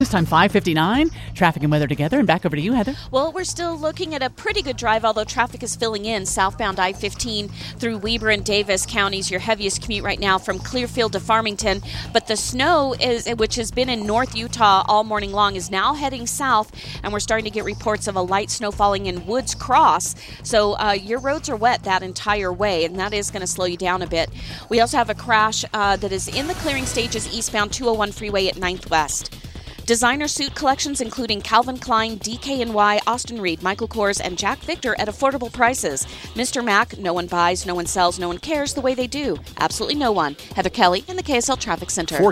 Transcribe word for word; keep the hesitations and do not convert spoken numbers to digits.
This time five fifty-nine, traffic and weather together, and back over to you, Heather. Well, we're still looking at a pretty good drive, although traffic is filling in. Southbound I fifteen through Weber and Davis counties, your heaviest commute right now from Clearfield to Farmington. But the snow, is, which has been in North Utah all morning long, is now heading south, and we're starting to get reports of a light snow falling in Woods Cross. So uh, your roads are wet that entire way, and that is going to slow you down a bit. We also have a crash uh, that is in the clearing stages eastbound two oh one freeway at ninth West. Designer suit collections including Calvin Klein, D K N Y, Austin Reed, Michael Kors, and Jack Victor at affordable prices. Mister Mac, no one buys, no one sells, no one cares the way they do. Absolutely no one. Heather Kelly in the K S L Traffic Center.